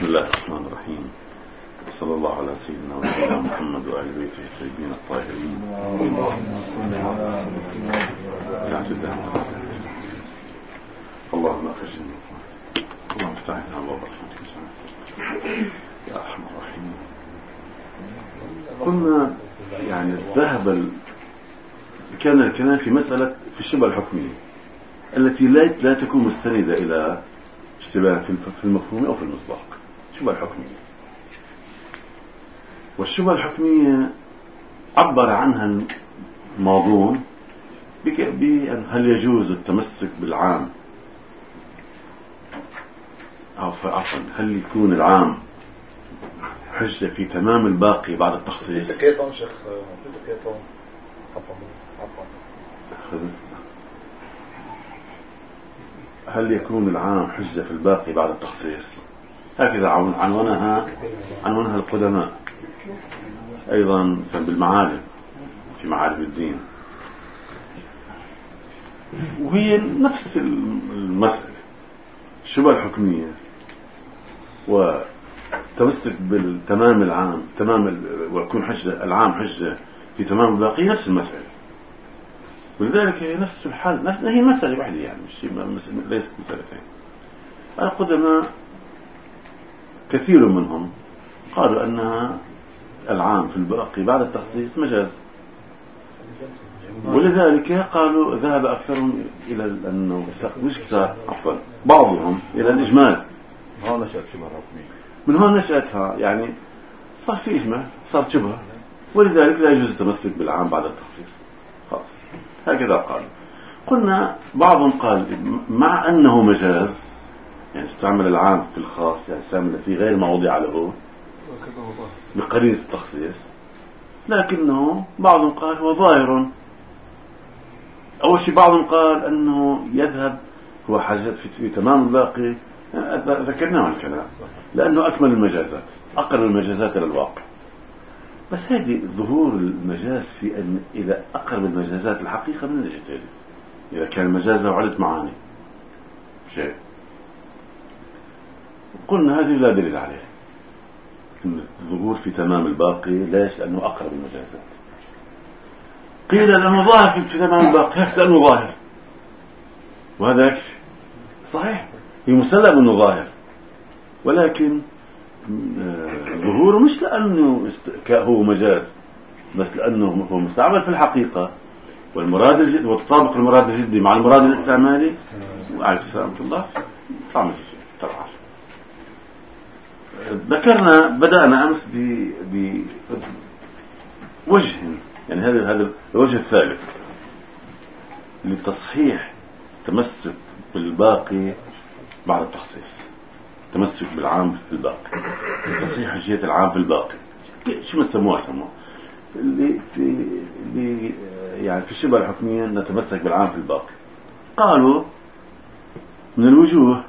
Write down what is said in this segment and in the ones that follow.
بسم الله الرحمن الرحيم. صلى الله على سيدنا ونبينا محمد وآل بيته الطيبين الطاهرين. اللهم أخرجنا اللهم افتح لنا أبواب رحمتك يا أرحم الراحمين. قلنا يعني ذهب كان الكلام في مسألة في الشبهة الحكمية التي لا تكون مستندة إلى اشتباه في المفهوم أو في المصداق. الشبهة الحكمية، والشبهة الحكمية عبر عنها الماضون بأن هل يجوز التمسك بالعام عفوا هل يكون العام حجة في تمام الباقي بعد التخصيص. هل يكون العام حجة في الباقي بعد التخصيص؟ هكذا عنونها القدماء أيضا بالمعالم في معالم الدين، وهي نفس المسألة الشبهة الحكمية وتمسك بالتمام العام ويكون حجة العام حجة في تمام الباقي نفس المسألة، ولذلك هي نفس الحال هي مسألة واحدة يعني ليست مسألتين. القدماء كثير منهم قالوا أنها العام في الباقي بعد التخصيص مجاز، ولذلك قالوا ذهب أكثرهم إلى أنه مش كثار بعضهم إلى الإجمال. من هون نشأتها يعني صار في إجمال، صار شبهة، ولذلك لا يجوز التمسك بالعام بعد التخصيص خلاص. هكذا قالوا. قلنا بعضهم قال مع أنه مجاز يعني استعمل العام في الخاص، يعني استعمل في غير ما وضع له بقرينة التخصيص، لكنه بعضهم قال هو ظاهر. أول شيء بعضهم قال أنه يذهب هو حاجة في تمام الباقي، ذكرناه الكلام لأنه أكمل المجازات أقرب المجازات إلى الواقع. بس هذه ظهور المجاز في أن إذا أقرب المجازات الحقيقة من الجتالي، إذا كان المجاز له عدة معاني شيء قلنا هذه لا دليل عليه أن الظهور في تمام الباقي. ليش؟ لأنه أقرب المجازات. قيل لأنه ظاهر في تمام الباقي لأنه ظاهر، وهذا يكفي. صحيح هي مسلم أنه ظاهر، ولكن ظهوره مش لأنه هو مجاز، بس لأنه هو مستعمل في الحقيقة، والمراد الجدي وتطابق المراد الجدي مع المراد الاستعمالي. وعليكم السلام ورحمة الله. طعم الشيء طبعا ذكرنا بدأنا أمس بوجه، يعني هذا الوجه الثالث لتصحيح تمسك بالباقي بعد التخصيص، تمسك بالعام في الباقي، تصحيح حجية العام في الباقي. شو ما سموها يعني في الشبهة الحكمية نتمسك بالعام في الباقي. قالوا من الوجوه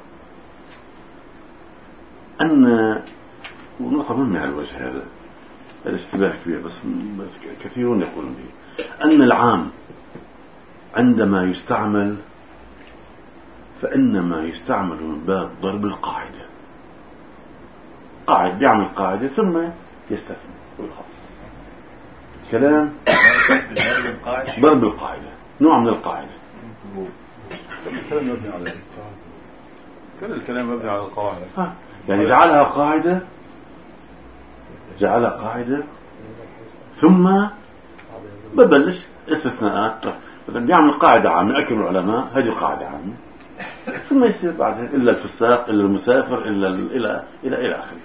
أن ونقطة مهمة على الوجه هذا الاشتباه كبير، بس كثيرون يقولون به أن العام عندما يستعمل فإنما يستعمل من باب ضرب القاعدة. قاعد بيعمل قاعدة ثم يستثني ويخصص. كلام ضرب القاعدة نوع من القاعدة. كل الكلام مبني على القاعدة، يعني جعلها قاعدة ثم ببلش استثناءات. مثلا بيعمل قاعدة عامة أكمل العلماء هذه قاعدة عامة، ثم يصير بعدها إلا الفساق إلا المسافر إلا إلى آخره.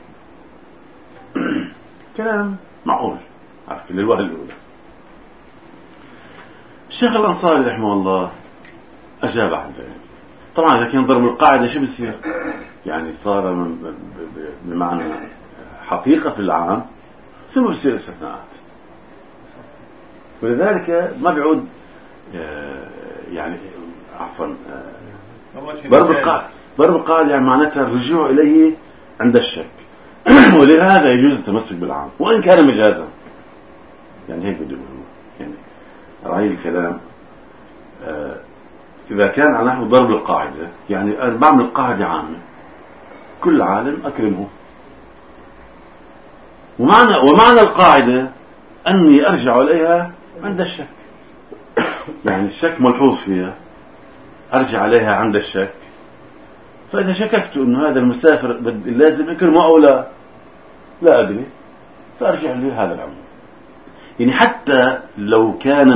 كلام معقول عارف للوهلة الأولى. الشيخ الأنصاري رحمه الله أجاب عن ذلك. طبعا إذا كان ضرب القاعدة شو بيصير؟ يعني صار بمعنى حقيقة في العام ثم بيصير استثناءات، ولذلك ما بيعود يعني عفوا ضرب القاعدة يعني معناتها الرجوع إليه عند الشك. ولهذا يجوز التمسك بالعام وإن كان مجازا. يعني هيك بده يقولوا، يعني رأي الكلام إذا كان على نحو ضرب القاعدة يعني أنا بعمل قاعدة عامة كل عالم أكرمه ومعنى القاعدة أني أرجع إليها عند الشك، يعني الشك ملحوظ فيها، أرجع عليها عند الشك. فإذا شككت أنه هذا المسافر لازم أكرمه أو لا أدري، فأرجع لهذا العموم. يعني حتى لو كان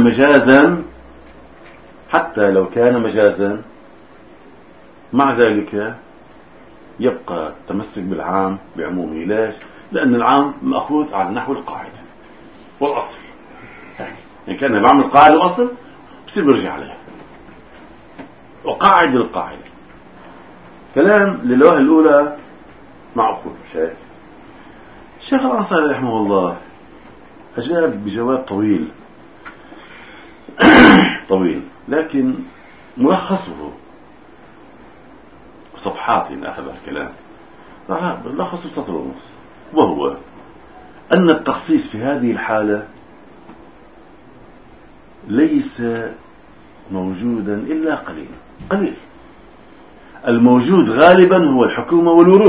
مجازا مع ذلك يبقى التمسك بالعام بعمومه. ليش؟ لأن العام مأخوذ على نحو القاعدة والأصل، يعني كان بعمل قاعدة وأصل بصير برجع عليها وقاعدة القاعدة. كلام للوهلة الأولى معقول. الشيخ الأنصاري رحمه الله أجاب بجواب طويل لكن ملخصه صفحات أخذ الكلام، لخصه بسطر ونص، وهو أن التخصيص في هذه الحالة ليس موجودا إلا قليل. الموجود غالبا هو الحكومة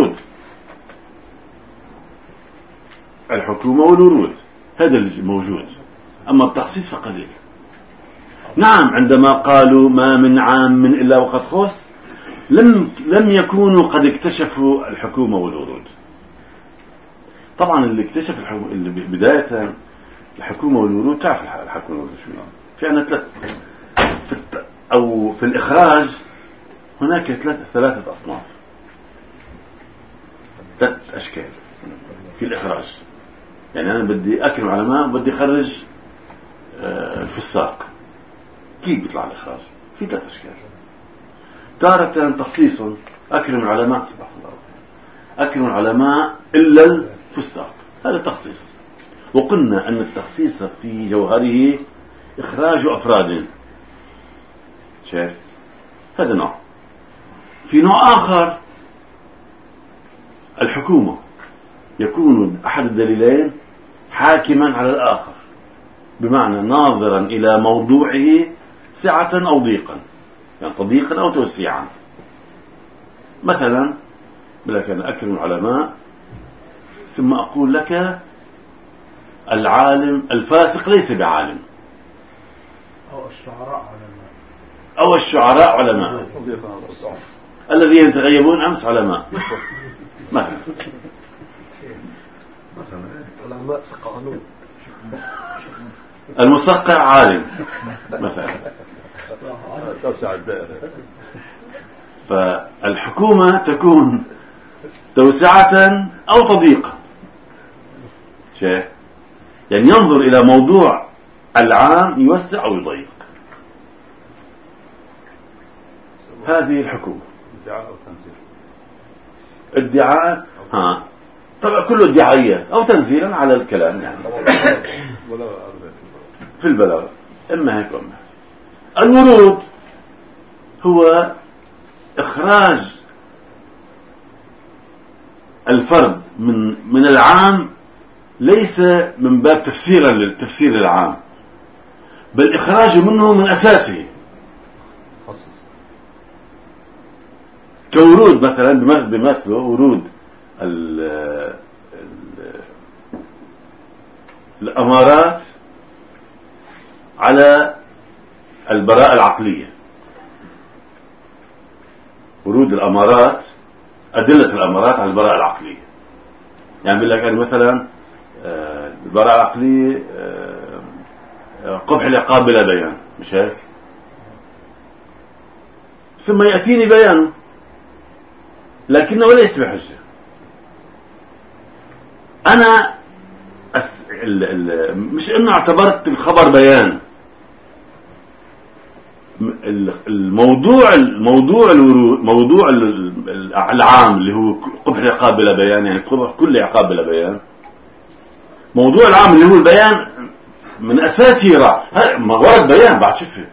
والورود، هذا الموجود، أما التخصيص فقليل. نعم، عندما قالوا ما من عام إلا وقد خص، لم يكونوا قد اكتشفوا الحكومة والورود. طبعا اللي اكتشف اللي بداية الحكومة والورود، تعرف الحكومة والورود شوية، في عنا في الإخراج هناك ثلاثة أصناف، 3 أشكال في الإخراج. يعني أنا بدي أكرم علماء وبدي أخرج الفساق، كيف بيطلع الإخراج؟ في 3 أشكال. تارة تخصيص، أكرم العلماء، سبحان الله، أكرم العلماء إلا الفساق، هذا تخصيص. وقلنا أن التخصيص في جوهره إخراج أفراد، شايف؟ هذا نوع. في نوع آخر الحكومة، يكون أحد الدليلين حاكما على الآخر، بمعنى ناظرا إلى موضوعه سعة أو ضيقا، يعني تضييقا أو توسيعا. مثلا بلك أنا أكرم العلماء ثم أقول لك العالم الفاسق ليس بعالم، أو الشعراء علماء، الذين يتغيبون أمس علماء مثلا علماء سقعانون، المسقع عالم مثلا. فالحكومة تكون توسعة أو تضييقا، يعني ينظر إلى موضوع العام يوسع أو يضيق. هذه الحكومة. ادعاء طبعا كله ادعائيات أو تنزيلا على الكلام، يعني في البلاغة إما هيك وإما هيك. الورود هو إخراج الفرد من العام، ليس من باب تفسير العام، بل إخراج منه من أساسه. كورود مثلا بمثله ورود الأمارات على البراءة العقلية. ورود الأمارات، أدلة الأمارات على البراءة العقلية. يعني بقول لك يعني مثلا البراءة العقلية قبح العقاب بلا بيان، مش هيك؟ ثم يأتيني بيانه لكنه ليس بحجة. أنا مش إنه اعتبرت الخبر بيان، الموضوع الورود، موضوع العام اللي هو قبح العقاب بلا بيان، يعني قبح كل عقاب بلا بيان. موضوع العام اللي هو البيان من أساسه راح، ما ورد بيان بعد شفه،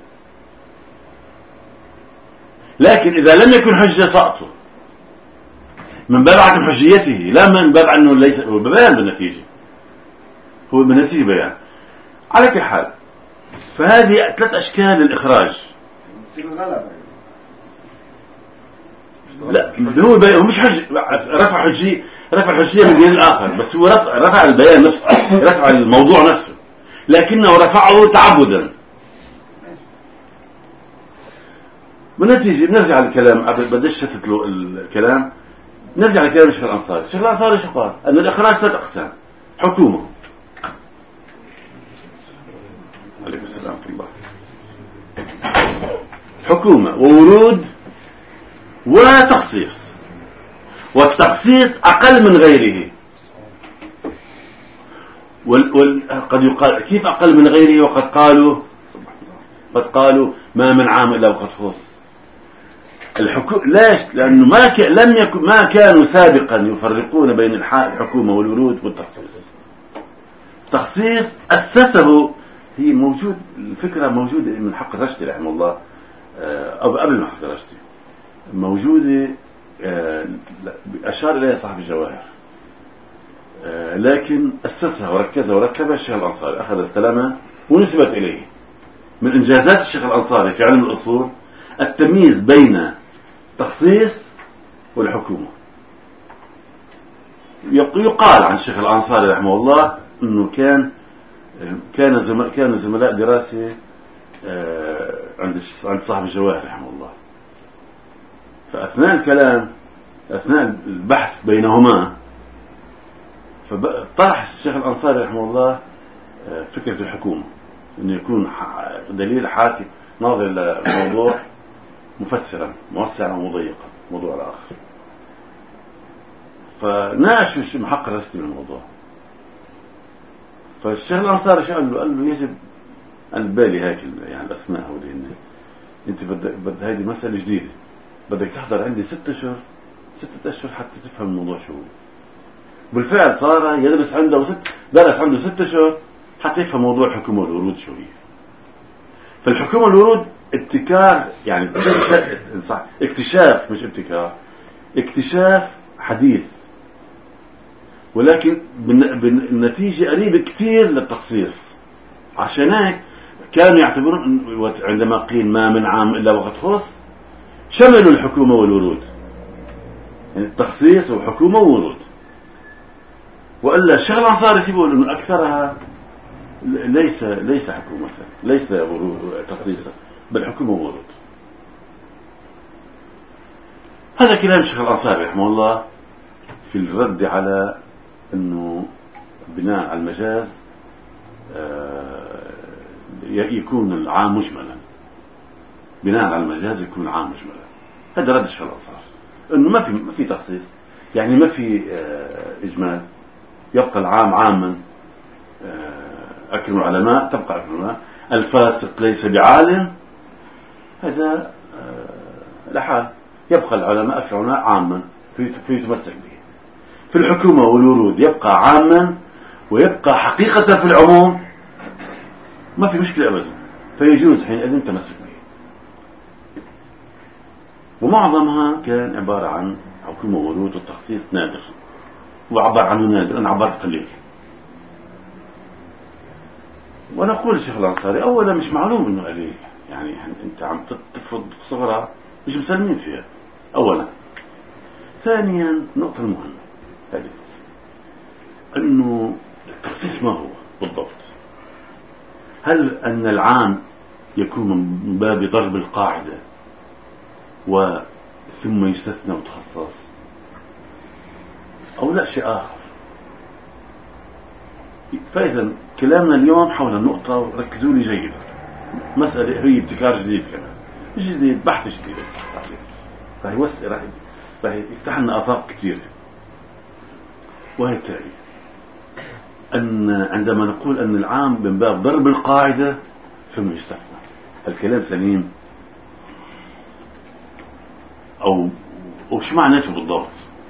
لكن إذا لم يكن حجة سقطه من باب عدم حجيته، لا من باب أنه ليس هو بيان بالنتيجة، هو بالنتيجة بيان. على كل حال، فهذه 3 أشكال الإخراج. لا هو مش حج، رفع حجي، رفع الحجية من دين الآخر، بس هو رفع البيان نفسه، رفع الموضوع نفسه، لكنه رفعه تعبدا. بالنتيجة بنرجع للكلام، بديش شتت له الكلام، نرجع لكلام الشيخ الأنصاري. الشيخ الأنصاري شو قال؟ أن الإخراج 3 أقسام: حكومة، عليكم السلام ورحمة الله، حكومة وورود وتخصيص، والتخصيص أقل من غيره. قد يقال كيف أقل من غيره؟ وقد قالوا ما من عام إلا وقد خص. ليش؟ لأنه ما كانوا سابقا يفرقون بين الحكومة والورود والتخصيص. التخصيص أسسه، هي موجود، الفكرة موجودة من حق رشدي رحمه الله، أو قبل من حق رشدي موجودة، أشار إليها صاحب الجواهر، لكن أسسها وركزها وركبها الشيخ الأنصاري، أخذ السلامة ونسبت إليه. من إنجازات الشيخ الأنصاري في علم الأصول التمييز بين التخصيص والحكومة. يقال عن الشيخ الأنصاري رحمه الله أنه كان زملاء دراسة عند صاحب الجواهر رحمه الله. فأثناء الكلام، أثناء البحث بينهما، فطرح الشيخ الأنصاري رحمه الله فكرة الحكومة، أنه يكون دليل حاكم ناظر للموضوع مفسرا موسعا ومضيقا، موضوع الآخر. فناقشوا محقق رسمي الموضوع. فالشيخ الأنصاري شو قال له يجب أن بالي هيك يعني الأسماء هودين، أنت بدك هيدي مسألة جديدة، بدك تحضر عندي 6 أشهر حتى تفهم الموضوع شو هو. بالفعل صار يدرس عنده درس عنده 6 أشهر حتى يفهم موضوع الحكومة والورود شو هي. فالحكومة والورود ابتكار، يعني صح، اكتشاف مش ابتكار، اكتشاف حديث، ولكن بالنتيجة قريب كثير للتخصيص. عشان هيك كانوا يعتبرون عندما قيل ما من عام إلا وقد خص شملوا الحكومة والورود، يعني التخصيص وحكومة وورود. وإلا الشيخ الأنصاري يقول إنه أكثرها ليس حكومة، ليس تخصيصا، بل حكومة وورود. هذا كلام الشيخ الأنصاري رحمه الله في الرد على أنه بناء على المجاز يكون العام مجملا، بناء على المجاز يكون العام مجملا. هذا رد الشيخ الأنصاري، أنه ما في تخصيص، يعني ما في إجمال، يبقى العام عاما، أكرم العلماء تبقى أكرم العلماء، الفاسق ليس بعالم، هذا لحال، يبقى العلماء أكرم العلماء عاما فيتمسك به. في الحكومة والورود يبقى عاما ويبقى حقيقة في العموم، ما في مشكلة أبدا، فيجوز حينئذ التمسك به. ومعظمها كان عبارة عن حكومة وورود، والتخصيص نادر، وعبر عنه نادر، أنا عبرت قليل. ونقول الشيخ الأنصاري أولا مش معلوم إنه قليل، يعني أنت عم تفرض صغرى مش مسلمين فيها أولا. ثانيا نقطة المهمة هذه، أنه التخصيص ما هو بالضبط؟ هل أن العام يكون من باب ضرب القاعدة ثم يستثنى وتخصص، أو لا شيء آخر؟ فإذا كلامنا اليوم حول النقطة، ركزوا لي جيدا، مسألة هي ابتكار جديد، كمان مش جديد، بحث جديد، راح يفتح لنا آفاق كثير. وهي التالي، أن عندما نقول أن العام من باب ضرب القاعدة ثم يستثنى، الكلام سليم أو شو معناته بالضبط؟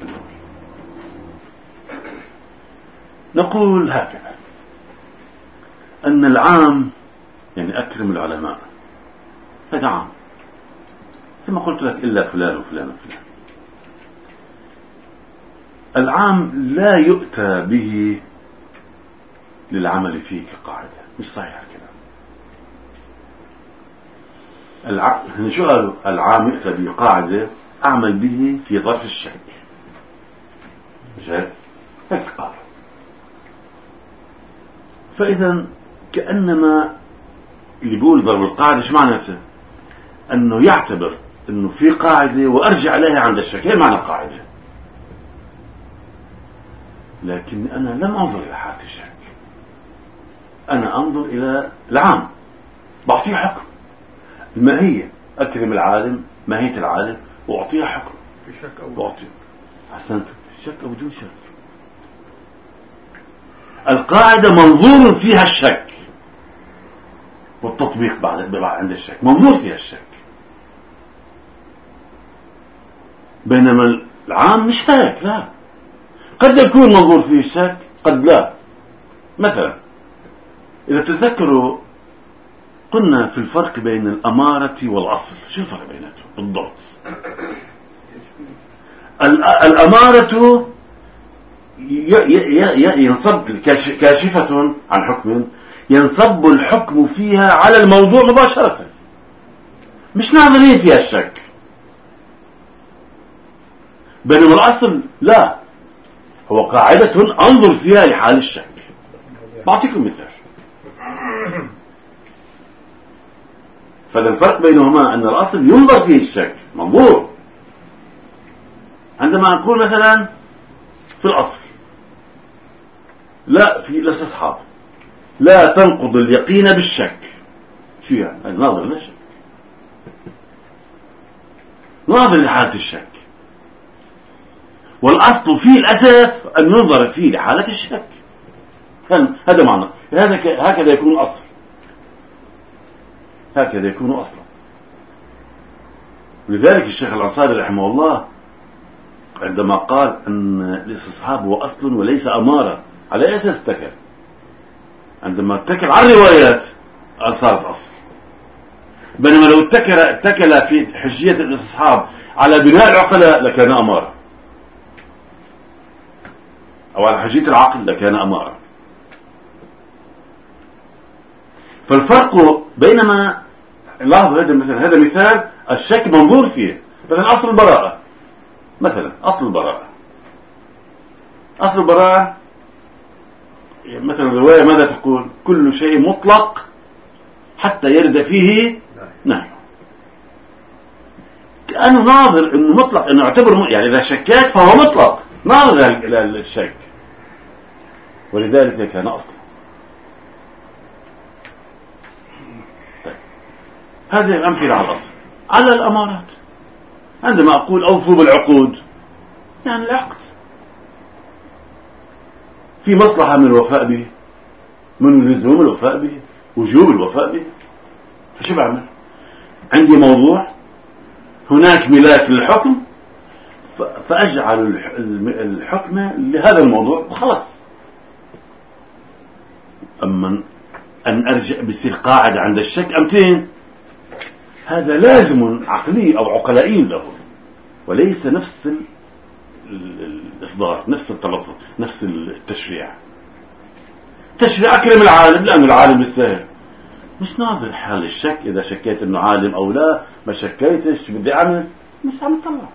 نقول هكذا، أن العام يعني أكرم العلماء، هذا عام، ثم قلت لك إلا فلان وفلان وفلان. العام لا يؤتى به للعمل فيه كقاعدة، مش صحيح الكلام. شو قالوا؟ العام يؤتى به قاعدة أعمل به في ظرف الشك، مش هيك قال. فإذا كأنما اللي بيقول ضرب القاعدة ايش معناته؟ أنه يعتبر أنه في قاعدة وأرجع إليها عند الشك. هي معنى القاعدة. لكن أنا لم أنظر إلى حالة الشك، أنا أنظر إلى العام، بعطيه حكم الماهية. أكرم العالم، ماهية العالم، وأعطيه حكم في شك أو وأعطيه. أحسنت. شك أو بدون شك. القاعدة منظور فيها الشك، والتطبيق بعد عند الشك منظور فيها الشك. بينما العام مش هيك. لا، قد يكون منظور فيه الشك، قد لا. مثلا إذا تذكروا قلنا في الفرق بين الأمارة والأصل. شو الفرق بيناتهم بالضبط؟ الأمارة ينصب كاشفة عن حكم، ينصب الحكم فيها على الموضوع مباشرة، مش ناظرين فيها الشك. بينما الأصل لا، هو قاعدة أنظر فيها لحال الشك. بعطيكم مثال. فالفرق بينهما أن الأصل ينظر فيه الشك منظور. عندما نقول مثلا في الأصل لا، في الاستصحاب لا تنقض اليقين بالشك. شو يعني؟ ناظر للشك، ناظر لحالة الشك. والأصل فيه الأساس أن ينظر فيه لحالة الشك. هذا معنى. هكذا يكون أصل، هكذا يكون أصلا. لذلك الشيخ الأنصاري رحمه الله عندما قال أن الاستصحاب هو أصل وليس أمارة، على أي أساس اتكل؟ عندما اتكل على الروايات صارت أصل. بينما لو اتكل في حجية الاستصحاب على بناء العقلاء لكان أمارة، أو على حجية العقل لكان أمارة. فالفرق بينما لاحظوا هذا مثال الشك منظور فيه. مثلا أصل البراءة، مثلا أصل البراءة مثلا الرواية ماذا تقول؟ كل شيء مطلق حتى يرد فيه نهي. كأنه ناظر أنه مطلق، أنه يعتبر يعني إذا شكيت فهو مطلق، ناظر إلى الشك، ولذلك كان أصلا. طيب، هذه الأمثلة على الأصل. على الأمارات عندما أقول أوفوا بالعقود، يعني العقد في مصلحة من الوفاء به، من لزوم الوفاء به، وجوب الوفاء به. فشو بعمل؟ عندي موضوع، هناك ملاك للحكم، فأجعل الحكم لهذا الموضوع وخلاص. أما أن أرجع بصير قاعدة عند الشك أمتين، هذا لازم عقلي أو عقلائي له، وليس نفس الإصدار، نفس التلفظ، نفس التشريع. تشريع أكرم العالم لأنه العالم يستاهل، مش ناظر حال الشك. إذا شكيت أنه عالم أو لا، ما شكيتش بدي أعمل، مش عم طلع.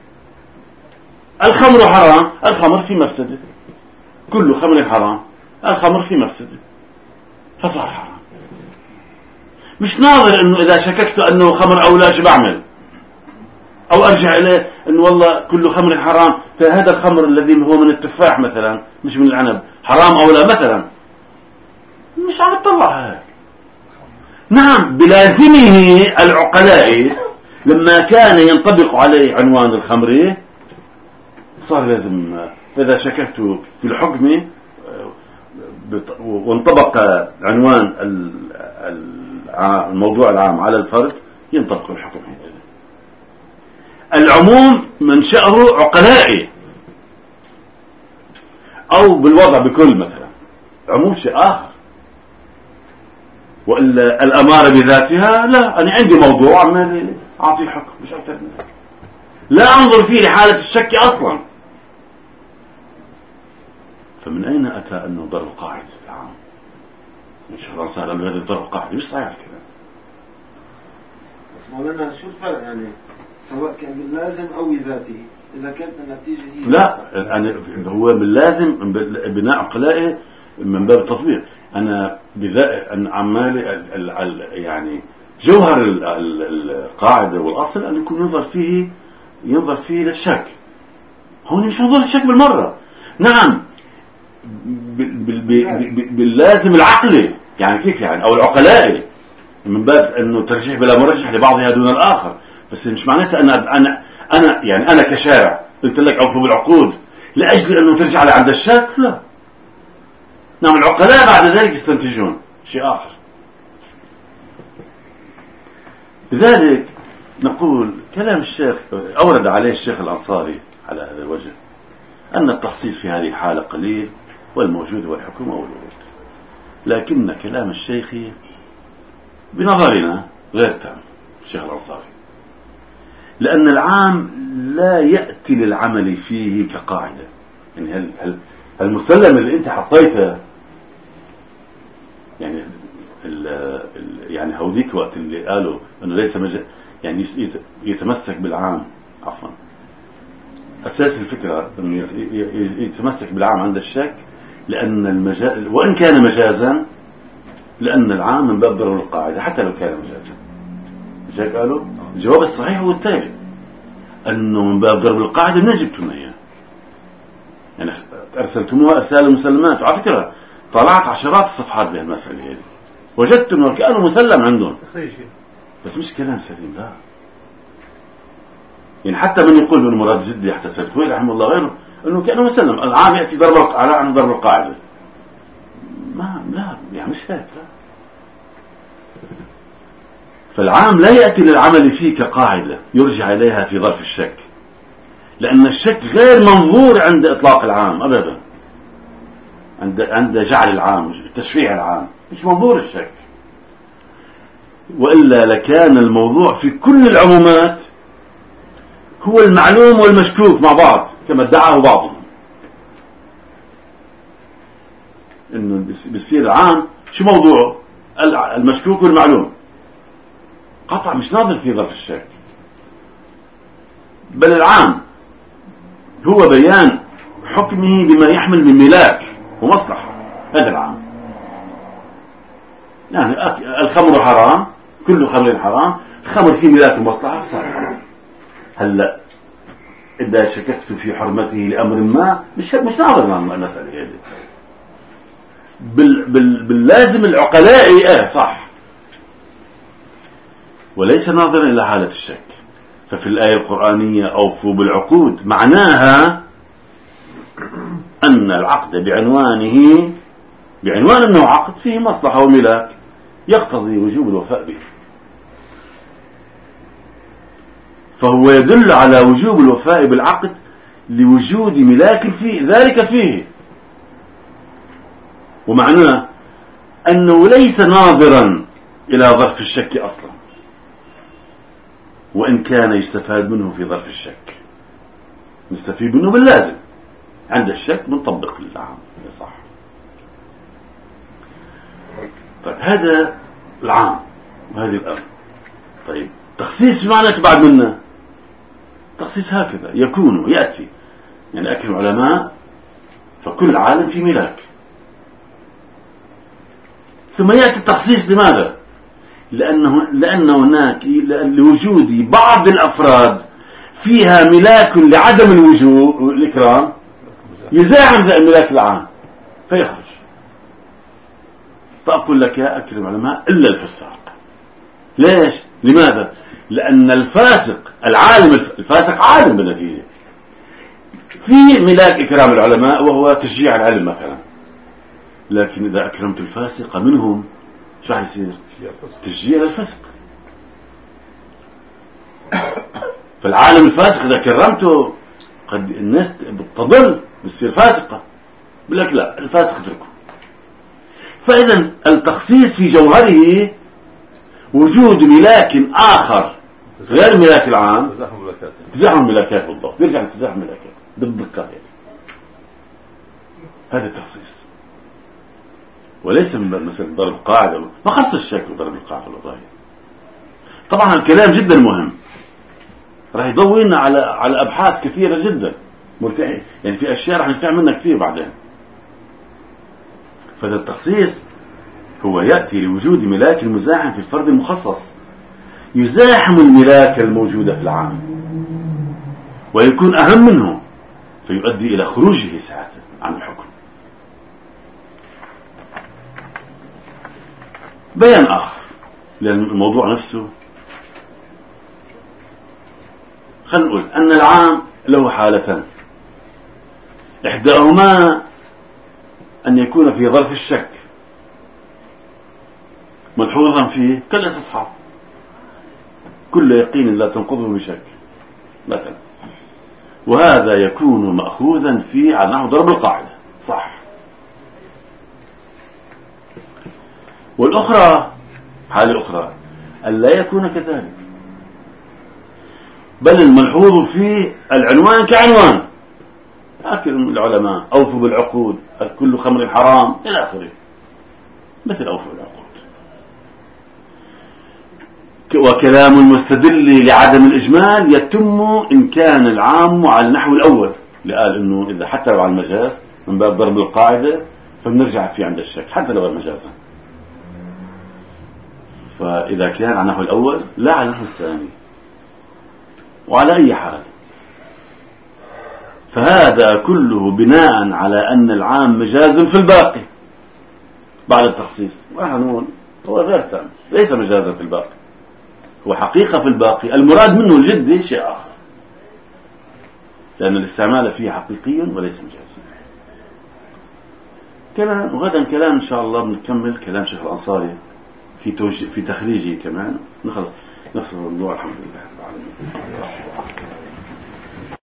الخمر حرام، الخمر في مفسدة، كل خمر حرام، الخمر في مفسدة فصار حرام. مش ناظر أنه إذا شككت أنه خمر أو لا شو بعمل، أو أرجع إليه أنه والله كل خمر حرام، فهذا الخمر الذي هو من التفاح مثلا مش من العنب حرام أو لا مثلا، مش عم تطلع هيك. نعم، بلازمه العقلاء لما كان ينطبق عليه عنوان الخمر صار لازم. فإذا شككت في الحكم وانطبق عنوان الموضوع العام على الفرد، ينطبق الحكم. العموم منشأه عقلائي، أو بالوضع بكل مثلا عموم شيء آخر. وإلا الأمارة بذاتها لا، أنا عندي موضوع عمالي أعطي حكم مش أكثر من ذلك، لا أنظر فيه لحالة الشك أصلا. فمن أين أتى أنه ضرب قاعدة العام؟ إن شاء الله صار أنه هذا ضرب قاعدة، مش صحيح الكلام. بس مولانا شو الفرق يعني سواء كان باللازم أو بذاته؟ إذا كانت النتيجة هي لا، يعني هو باللازم بناء عقلائي من باب التطبيق. أنا عمال يعني جوهر القاعدة والأصل أن يكون ينظر فيه للشك. هون مش ينظر للشك بالمرة. نعم باللازم العقلي، يعني كيف يعني، أو العقلائي من باب أنه ترجيح بلا مرجح لبعضها دون الآخر. بس مش معناته أنا كشارع قلت لك أوفوا بالعقود لأجل أنه ترجع لي عند الشك. لا، نعم العقلاء بعد ذلك يستنتجون شيء آخر. لذلك نقول كلام الشيخ أورد عليه الشيخ الأنصاري على هذا الوجه أن التخصيص في هذه الحالة قليل والموجود هو الحكومة والورود، لكن كلام الشيخ بنظرنا غير تام الشيخ الأنصاري، لأن العام لا يأتي للعمل فيه كقاعدة. يعني المسلم اللي أنت حطيته يعني هوديك وقت اللي قالوا أنه ليس يعني يتمسك بالعام، عفوا أساس الفكرة أنه يتمسك بالعام عند الشك، لأن المجاز وإن كان مجازا، لأن العام من باب ضرر القاعدة حتى لو كان مجازا. مش هيك قالوا؟ الجواب الصحيح هو التالي، أنه من باب ضرب القاعدة من جبتم إياه، يعني أرسلتموها إرسال مسلمات. وعلى فكرة طلعت عشرات الصفحات بهالمسألة هذه، وجدت أنه كأنه مسلم عندهم، بس مش كلام سليم. لا، يعني حتى من يقول من مراد جدي يحتسب خوي رحمه الله غيره أنه كأنه مسلم العام يأتي ضرب القاعدة. لا يعني مش هيك. لا، فالعام لا يأتي للعمل فيه كقاعدة يرجع إليها في ظرف الشك، لأن الشك غير منظور عند إطلاق العام أبدا، عند جعل العام تشريع العام مش منظور الشك. وإلا لكان الموضوع في كل العمومات هو المعلوم والمشكوك مع بعض كما ادعاه بعضهم، إنه بيصير العام شو موضوعه؟ المشكوك والمعلوم، قطع مش ناظر في ظرف الشك. بل العام هو بيان حكمه بما يحمل من ملاك ومصلحة. هذا العام، يعني الخمر حرام، كل خمر حرام، الخمر فيه ملاك ومصلحة صار حرام. هلا إذا شككت في حرمته لأمر ما مش ناظر مع المسألة هذه. باللازم العقلائي صح، وليس ناظرا إلى حالة الشك. ففي الآية القرآنية أوفوا بالعقود معناها أن العقد بعنوان أنه عقد فيه مصلحة وملاك يقتضي وجوب الوفاء به، فهو يدل على وجوب الوفاء بالعقد لوجود ملاك فيه ذلك فيه، ومعناه أنه ليس ناظرا إلى ظرف الشك أصلا، وإن كان يستفاد منه في ظرف الشك. نستفيد منه باللازم، عند الشك بنطبق العام. صح. طيب هذا العام وهذه الأصل. طيب تخصيص معنى بعد منا تخصيص هكذا يكون يأتي، يعني أكل العلماء فكل عالم في ملاك، ثم يأتي التخصيص. لماذا؟ لأن هناك لوجود بعض الأفراد فيها ملاك لعدم الوجود والإكرام يزاحم زي الملاك العام فيخرج. فأقول لك يا أكرم العلماء إلا الفساق. ليش؟ لماذا؟ لأن الفاسق العالم الفاسق عالم بالنتيجة، في ملاك إكرام العلماء وهو تشجيع العلم مثلا، لكن إذا أكرمت الفاسق منهم شو حيصير؟ تشجيع الفسق. فالعالم الفاسق إذا كرمته قد الناس بتضل بتصير فاسقة، بقول لك لا الفاسق اتركه. فإذا التخصيص في جوهره وجود ملاك آخر غير ملاك العام، تزاحم ملاكات بالضبط، نرجع لتزاحم ملاكات بالدقة هذا التخصيص، وليس من مثل ضرب قاعدة. ما خص الشك ضرب القاعدة الوضعية. طبعا الكلام جدا مهم، راح يضوينا على أبحاث كثيرة جدا، يعني في أشياء راح نستفيد منها كثير بعدين. فهذا التخصيص هو يأتي لوجود ملاك المزاحم في الفرد المخصص يزاحم الملاك الموجودة في العام ويكون أهم منه، فيؤدي إلى خروجه ساعته عن الحكم. بيان آخر لأن الموضوع نفسه، خلينا نقول أن العام له حالتان، إحداهما أن يكون في ظرف الشك ملحوظا فيه كالاستصحاب، كل يقين لا تنقضه بشك مثلا، وهذا يكون مأخوذا فيه على نحو ضرب القاعدة صح. والأخرى حالة أخرى ألا يكون كذلك، بل الملحوظ فيه العنوان كعنوان، لكن العلماء أوفوا بالعقود، كل خمر حرام إلى آخره، مثل أوفوا بالعقود. وكلام المستدل لعدم الإجمال يتم إن كان العام على النحو الأول، لقال إنه إذا حتى لو على المجاز من باب ضرب القاعدة فبنرجع فيه عند الشك حتى لو المجازا، فإذا كان على النحو الأول لا على النحو الثاني. وعلى أي حال فهذا كله بناء على أن العام مجاز في الباقي بعد التخصيص، ونحن نقول هو غير تام، ليس مجازا في الباقي، هو حقيقة في الباقي، المراد منه الجدي شيء آخر، لأن الاستعمال فيه حقيقي وليس مجازي. كلام وغدا كلام إن شاء الله بنكمل كلام شيخ الأنصاري في تخريجه كمان، نخلص الموضوع. الحمد لله رب العالمين.